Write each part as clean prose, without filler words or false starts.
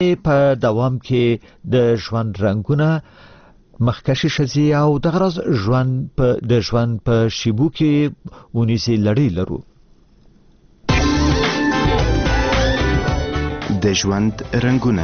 په دوام کې د ژوند رنګونه مخکشي شزي او د غرض ژوند په شیبو کې ونیسي لړۍ لرو. د ژوند رنګونه.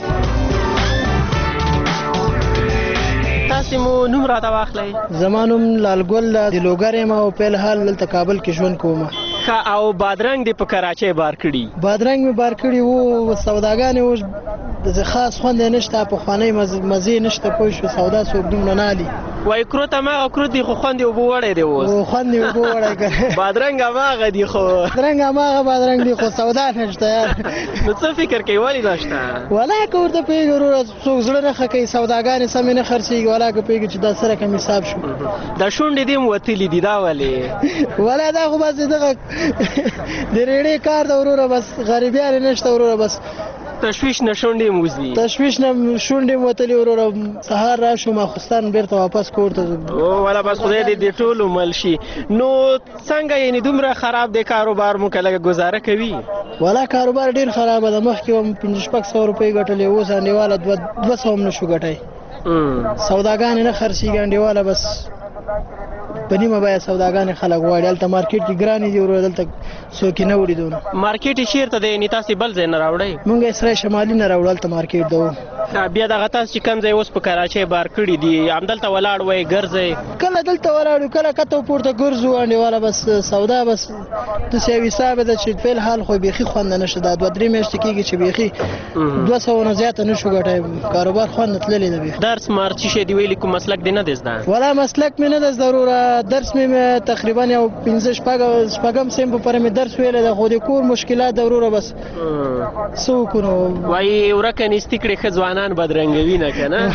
تاسو مو نوم راته واخلئ؟ زما نوم لالګل د لوګر یم او په حال دلته کابل کې ژوند کوم. او بادرنګ دې په کراچۍ بار کړي؟ بادرنګ مې بار کړي وو، سوداګانې و د خاص خوند نشته، په خواني مزه نشته، پوه شو سودا څوک دومره نه علي. وای کروت ما کروت دی خو خوند یو وړی دی اوس. خوند یو وړی کړه. بادرنګ هغه دی خو. بادرنګ دی خو سودا نشته یار. نو څه فکر کوي ولی نشته؟ ولا کوړه پیګرو څوک زړه نه خکې سوداګانې سم نه خرڅي، ولا کو پیګ چې دا سره کم حساب شو. دا شونډې دې موتلې دي دا ولی؟ ولا دا خو بس دغه د ریډي کار دا وروره بس غریبیان نشته وروره بس تشویش نه شونډې موزي. تشویش نه شونډې موتلې وروره سهار راشو ماخستان بیرته واپس کور ته. او ولا بس خدای دې ټولو مل شي. نو څنګه یعنی دومره خراب دی کاروبار مو کله گزاره کوي؟ ولا کاروبار ډیر خراب دی، مخکې هم 500 روپۍ ګټلې، اوس انډیواله 200 هم نشو ګټای. سوداګان نه خرڅيږي انډیواله بس پنیمه بیا سوداګان خلک واړي الته مارکیټ کې ګرانی دی ورو دلته څوک نه وړي دونه. مارکیټ چیرته دی؟ نه تاسو بل ځای نه راوړی؟ مونږ اسرائیل شمالي نه راوړل ته مارکیټ دو. بیا دغه تاسو چې کوم ځای اوس په کراچۍ بار کړی دی همدلته ولاړ وای ګرځي؟ کله دلته ولاړو کله کته پورته ګرځو انډیواله بس سودا بس د سیوي حساب د چې په حال خو بيخي خوند نشته، دا 2-3 میاشتې کېږي چې بيخي 200 نه زیات نشو ګټای، کاروبار خوند تللی دی. درس مارچی شه دی ویل کوم مسلک دی نه دزدا؟ ولا مسلک مې نه د ضروره، درس مې تقریبا یو 15 سیم په پر مې درس ویل د خو د کور مشکلات ضروره بس سو کو وای ورکنه استکړه خځوانان بدرنګوي نه کنه.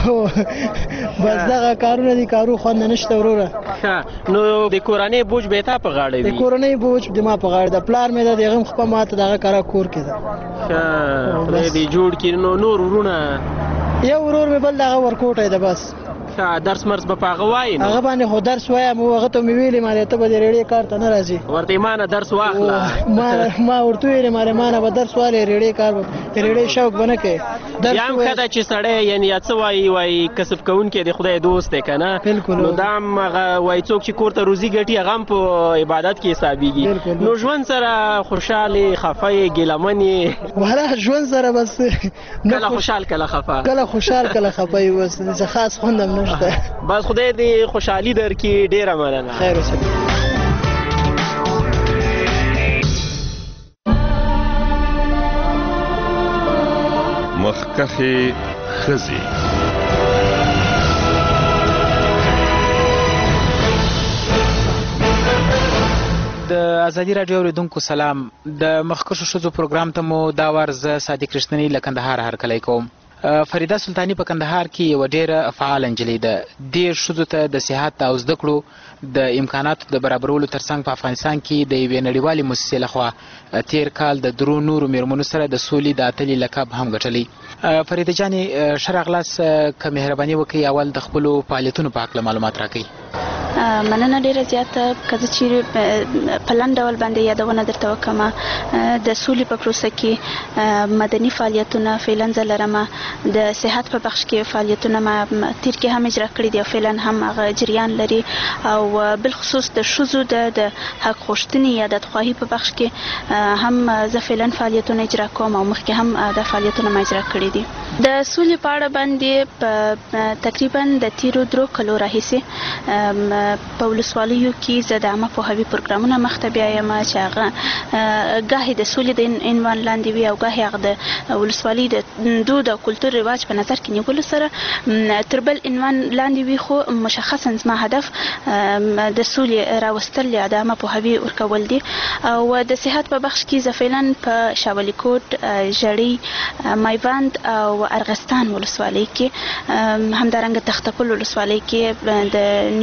بس دا کارونه دي، کارو خوند نشته وروره. نو د کورنۍ بوج به تا په غاړه وي؟ د کورنۍ بوج د ما په غاړه د پلار مې د غم خپل ماته دغه کارا کور کې ده. خدای دې جوړ کړي. نو نور ورونه؟ یو ورور مې بل دغه ورکوټه ده بس. درس مرز په پاغه وای نو هغه باندې خو درس وایم هغه ته مې ویلې مالې ته به د ریډي کار ته نه راځي ورته مانه درس واخله. ما ورته ویلې مانه به درس والے ریډي کار ریډي شوق بنه کې درس یم کده چې سړی یعنی څه وای کسب کوون کې د خدای دوست دی کنه. نو دا هغه وای څوک چې کور ته روزي ګټي هغه په عبادت کې حسابيږي. نو ژوند سره خوشاله خفای ګلمنې ولا ژوند سره بس کله خوشحال کله خفا، کله خوشحال کله خفای بس څه خاص خوندم بس خدای دې خوشحالي درکړي. ډیره مننه. خیر اوسه. مخکخي خزي د ازادي راډیو اوریدونکو سلام. د مخکښو ښځو پروګرام ته مو دا وار زه صادق رښتینی له کندهار هرکلی کوم. فریده سلطانی په کندهار کې یوه ډیره فعاله نجلۍ ده. دې ښځو ته د صحت او زده کړو د امکاناتو د برابرولو ترڅنګ په افغانستان کې د یوې نړیوالې مؤسسې لخوا تیر کال د 3 نورو میرمنو سره د سولې د اتلې لقب هم ګټلی. فریده جانې ښه راغلاست، که مهرباني وکړئ اول د خپلو فعالیتونو په هکله معلومات راکړئ. مننه ډیره زیاته. که زه چیرې په لنډ ډول باندې یادونه درته وکړم، د سولې په پروسه کې مدني فعالیتونه فعلا زه لرم. د صحت په بخش کې فعالیتونه ما تیر کې هم اجرا کړي دي او فعلا هم هغه جریان لري، او بالخصوص د ښځو د حق غوښتنې یا د خواهی په بخش کې هم زه فعلا فعالیتونه اجرا کوم او مخکې هم د فعالیتونه ما اجرا کړي دي. د سولې په اړه باندې تقریبا د تیرو 3 کلو راهیسې په ولسوالیو کې زه د عامه پوهاوي پروګرامونه مخته بیایم چې هغه ګاهې د سولې د عنوان لاندې وي او ګاهې هغه د ولسوالۍ د دود او کلتور رواج په نظر کې نیولو سره تر بل عنوان لاندې وي، خو مشخصا زما هدف د سولې راوستل یا د عامه پوهاوي ورکول دي. او د صحت په بخش کې زه فعلا په شاولي کوټ، ژړۍ، میوند او ارغستان ولسوالۍ کې، همدارنګه تخته پل ولسوالۍ کې د نیوټریشن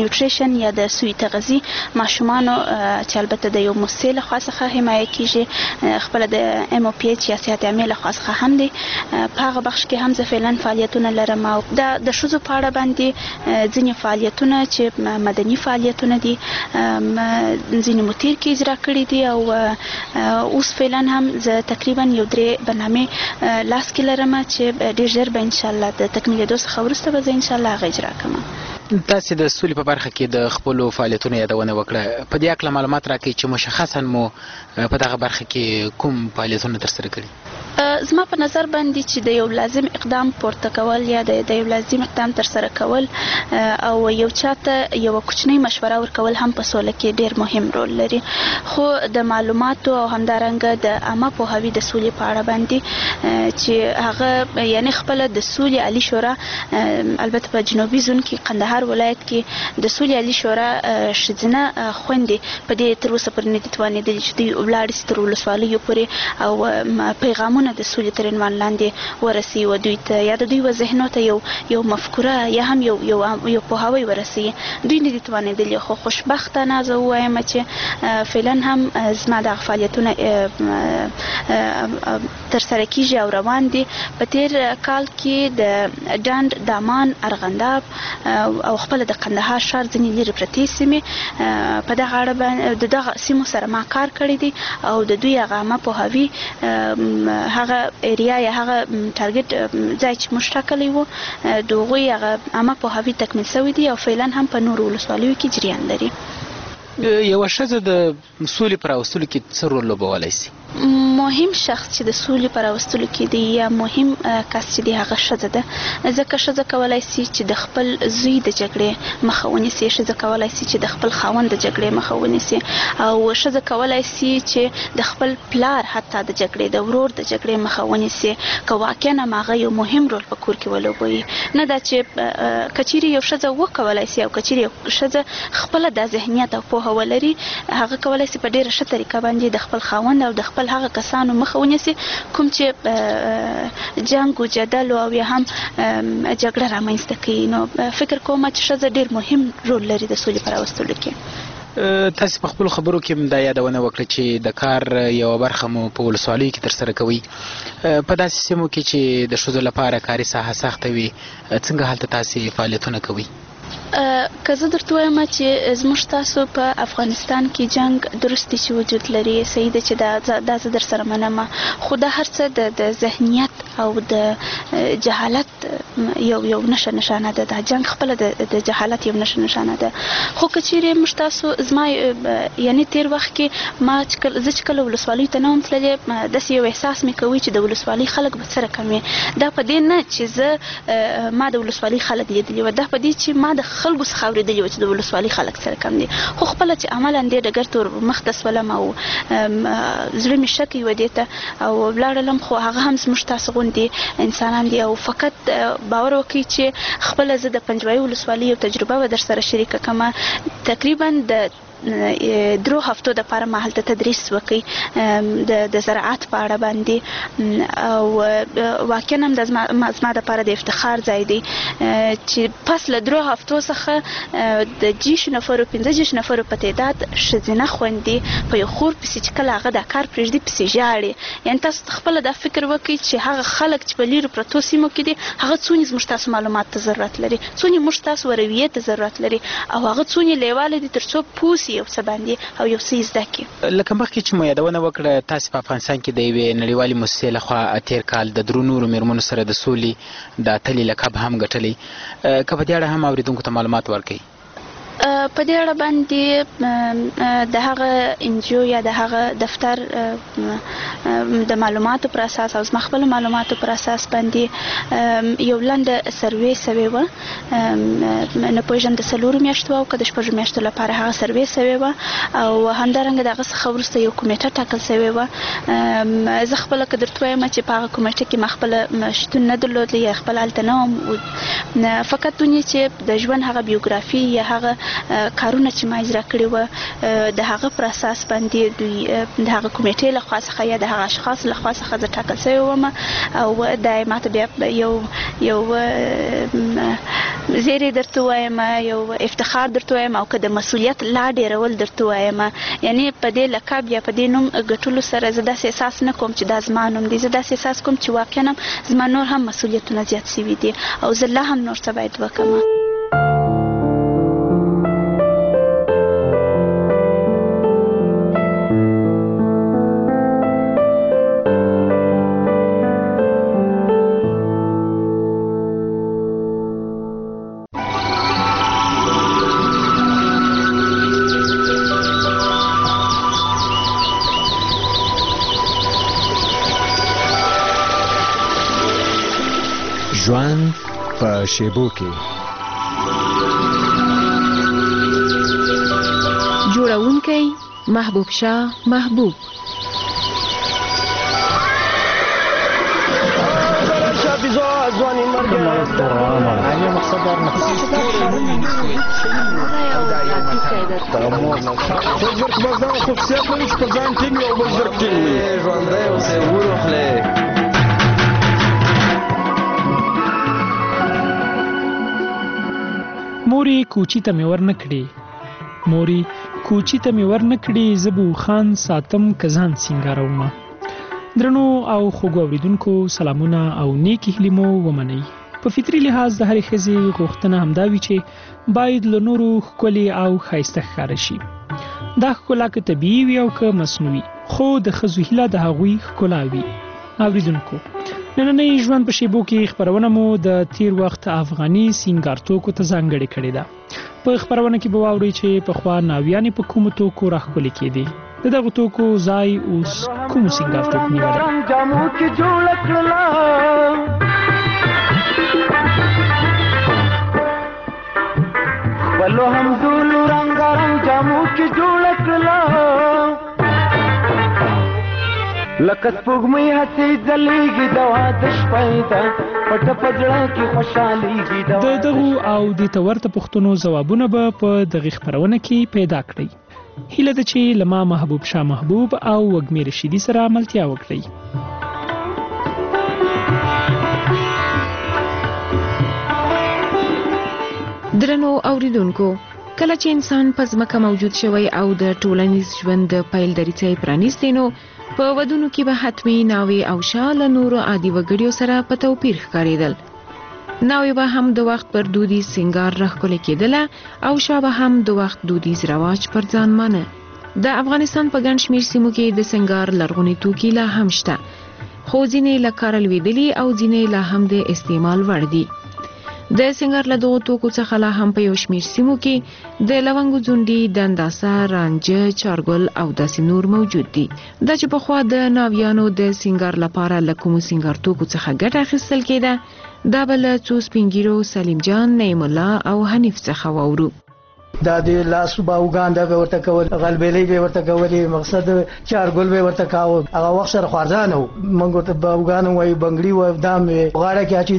واکسین یا د سوی تغذي ماشومانو چې البته د یو مؤسسې لخوا څخه حمایه کیږي، خپل د MOPH یا صحت عامه لخوا څخه هم دی. په هغه بخش کې هم زه فعلا فعالیتونه لرم او د ښځو په اړه باندې ځینې فعالیتونه چې مدني فعالیتونه دي ځینې متیر کې اجرا کړي دي او اوس فعلا هم زه تقریبا یو 3 برنامې لاس کې لرم چې ډېر ژر به انشاءالله د تکمیلېدو څخه وروسته به زه انشاءالله هغه اجرا کوم. تاسې د سولې په برخه کې د خپلو فعالیتونو یادونه وکړه، په دې هکله معلومات راکړئ چې مشخصا مو په دغه برخه کې کوم فعالیتونه ترسره کړي؟ زما په نظر باندې چې د یو لازم اقدام پورته کول یا د یو لازم اقدام ترسره کول او یو چاته یو کوچنی مشوره ورکول هم په سوله کې ډیر مهم رول لري، خو د معلوماتو او همدارنګه د عامه پوهاوي د سولې په اړه باندې چې هغه یعنی خپل د سولې عالی شورا البته په جنوبي زون کې قندهار ولایت کې د سولې عالی شورا ښځینه خویندې په دې تر اوسه پورې نه دي توانېدلې چې دوی ولاړې سي تر ولسوالیو پورې او پیغامونه د سولې تر عنوان لاندې ورسي و دوی ته یا د دوی و ذهنو ته یو مفکوره یا هم یو پوهاوی ورسي. دوی نه دي توانېدلې، خو خوشبختانه زه ووایم چې فعلا هم زما دغه فعالیتونه ترسره کیږي او روان دي. په تیر کال کې د ډنډ، دامان، ارغنداب او خپل د قندهار ښار ځینې لرې پرتې سیمې په دغه اړه باندې د دغه سیمو سره ما کار کړی دی او د دوی هغه عامه پوهاوي هغه ایریا یا هغه ټارګټ ځای چې موږ ټاکلی و د هغوی هغه عامه پوهاوي تکمیل شوی دی او فعلا هم په نورو ولسوالیو کې جریان لري. یوه ښځه د سولې په راوستلو کې څه رول لوبولی شي؟ مهم شخص چې د سولې په راوستلو کې دی یا مهم کس چې دی هغه ښځه ده، ځکه ښځه کولی شي چې د خپل زوی د جګړې مخه ونیسي، ښځه کولی شي چې د خپل خاوند د جګړې مخه ونیسي او ښځه کولی شي چې د خپل پلار حتی د جګړې د ورور د جګړې مخه ونیسي که واقعا هم هغه یو مهم رول په کور کې ولوبوي. نه دا چې کچیرې یو ښځه وکولی شي او کچیرې یو ښځه خپله دا ذهنیت او پوهه ولري، هغه کولی شي په ډېره ښه طریقه باندې د خپل خاوند او د خپل هغه کسانو مخه ونیسي کوم چې جنګ و جدل او یا هم جګړه رامنځته کوي. نو فکر کوم چې ښځه ډېر مهم رول لري د سولې په راوستلو کې. تاسې په خپلو خبرو کې هم دا یادونه وکړه چې د کار یوه برخه مو په ولسوالیو کې ترسره کوئ. په داسې سیمو کې چې د ښځو لپاره کاري ساحه سخته وي، څنګه هلته تاسې فعالیتونه کوئ؟ که زه درته وایم چې زموږ تاسو په افغانستان کې جنګ درست دی چې وجود لري، صحیح ده چې دا زه در سره منم، خو دا هر څه د ذهنیت او د جهالت یو نشانه ده. دا جنګ خپله د جهالت یو نشانه ده. خو که چیرې موږ تاسو زما یعنی تیر وخت کې زه چې کله ولسوالیو ته نه وم تللې داسې یو احساس مې کوي چې د ولسوالۍ خلک به څه رقم وي. دا په دې نه چې زه ما د ولسوالۍ خلک لیدلي وه، دا په دې چې ما د خلکو څخه اورېدلي وه چې د ولسوالۍ خلک څه رقم دي. خو خپله چې عملا دې ډګر ته مخته سولم او زړه مې شکی و دې ته او ولاړلم، خو هغه هم زموږ تاسو غوندې انسانان دي او فقط باور وکړئ چې خپله زه د پنجوایي ولسوالۍ یو تجربه به در سره شریکه کړم. تقریبا د 3 هفتو د پاره ما هلته تدریس وکړ د زراعت په اړه باندې او واقعا هم زما د پاره د افتخار ځای دی چې پس له 3 هفتو څخه د 10 نفرو 15 نفرو په تعداد ښځینه خویندې په یو خور پسې چې کله هغه دا کار پرېږدي پسې ژاړي. یعنې تاسو خپله دا فکر وکړئ چې هغه خلک چې په لیرو پرتو سیمو کې دي هغه څونه زموږ تاسو معلومات ته ضرورت لري، څونه موږ تاسو رویې ته ضرورت لري او هغه څونه لیواله دي تر څو پوه یو څه باندې او یو څه زده کړي. لکه مخکې چې مو یادونه وکړه تاسې په افغانستان کې د یوې نړیوالې مؤسسې لخوا تیر کال د 3 نورو مېرمنو سره د سولې د اتلې لقب هم ګټلی، که په دې اړه هم اورېدونکو ته معلومات ورکوئ؟ په دې اړه باندې د هغه انجیو یا د هغه دفتر د معلوماتو پر اساس او زما خپل معلوماتو پر اساس باندې یو لنډه سروې سوې وه، نه پوهېږم د 4 میاشتو او که د 6 میاشتو لپاره هغه سروې سوې وه او همدارنګه د هغه څخه وروسته یو کمیټه ټاکل سوې وه. زه خپله که درته وایم چې په هغه کمیټه کې ما خپله شتون نه درلود یا خپله هلته نه وم، فقط دونې چې د ژوند هغه بیوګرافي یا هغه کارونه چې ما اجرا کړي وه د هغه پر اساس باندې دوی د هغه کمیټې لخوا څخه یا د هغه اشخاص لخوا څخه زه ټاکل شوې وم او دا یې ماته بیا یو زیری درته وایم یو افتخار درته وایم او که د مسؤلیت لا ډیرول درته وایم یعنی په دې لقب یا په دې نوم ګټلو سره زه داسې احساس نه کوم چې دا زما نوم دی زه داسې احساس کوم چې واقعا زما نور هم مسؤلیتونه زیات شوي دي او زه لا هم نور څه باید وکړم ژوند په شیبو کې جوړونکی محبوب شاه محبوب موري کوچی ته مې ورنکړي زبو خان ساتم کزان سنگارومه درنو او خوږو اوریدونکو سلامونه او نیکی هیلې مو ومنئ په فطري لحاظ د هرې ښځې غوښتنه همدا وي چې باید له نورو ښکلې او ښایسته ښکاره شي دا ښکلا که طبیعي وي او که مصنوعي خو د ښځو هیله د هغوی ښکلا وي اوریدونکو نننۍ ژوند په شیبو کې خپرونه مو د تیر وخت افغاني سینګار توکو ته ځانګړې کړې ده په خپرونه کې به واورئ چې پخوا ناویانې په کومو توکو راښکلې کېدې د دغو توکو ځای اوس کومو سینګار توکو نیولی لکه سپوږمۍ هسې ځلېږي د واده شپه ده پټه په زړه کې خوشحالېږي د دغو او دې ته ورته پوښتنو ځوابونه به په دغې خپرونه کې پیدا کړئ هیله ده چې له ما محبوب شاه محبوب او وږمې رشیدي سره ملتیا وکړئ درنو اوریدونکو کله چې انسان په ځمکه موجود شوی او د ټولنیز ژوند د پیل دریڅه یې پرانیستې نو په ودونو کې به حتمي ناوې او شاه له نورو عادي وګړیو سره په توپیر ښکارېدل ناوې به هم د وخت پر دودیز سینګار راښکلې کېدله او شاه به هم د وخت دودیز رواج پر ځان مانه د افغانستان په ګڼ شمېر سیمو کې د سینګار لرغوني توکي لا هم شته خو ځینې له کاره لوېدلي او ځینې لا هم د استعمال وړ دي د سنگار له دغو توکو څخه لا هم په یو شمېر سیمو کې د لونګو ځونډي د انداسه رانجه چارګل او داسې نور موجود دي دا چې پخوا د ناویانو د سنگار لپاره له کومو سنگار توکو څخه ګټه اخیستل کېده دا به له څو سپین ږیرو سلیم جان نعیم الله او حنیف څخه واورو دا د لاس باوګان دا به ورته کول غلبېلې به ورته کولې مقصد چارګل به ورته کاوه هغه وخت سره خوارځانه موږ ته باوګان وای بنگړي و دام غاړه کې اچي